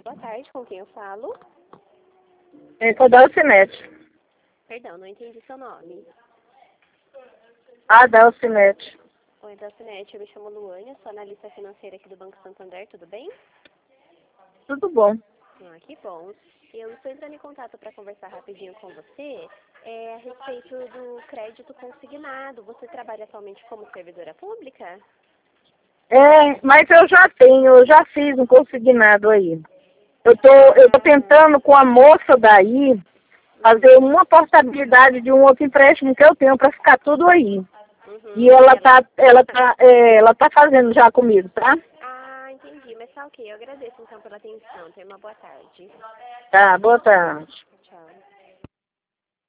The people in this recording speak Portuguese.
boa tarde, com quem eu falo? É com a Dalcinete. Perdão, não entendi seu nome. A Dalcinete. Oi, Dalcinete, eu me chamo Luânia, sou analista financeira aqui do Banco Santander, tudo bem? Tudo bom. Ah, que bom. Eu estou entrando em contato para conversar rapidinho com você a respeito do crédito consignado. Você trabalha atualmente como servidora pública? É, mas eu já fiz um consignado aí. Eu tô tentando com a moça daí fazer uma portabilidade de um outro empréstimo que eu tenho para ficar tudo aí. E ela tá fazendo já comigo, tá? Ah, entendi. Mas tá ok. Eu agradeço então pela atenção. Tenha uma boa tarde. Tá, boa tarde.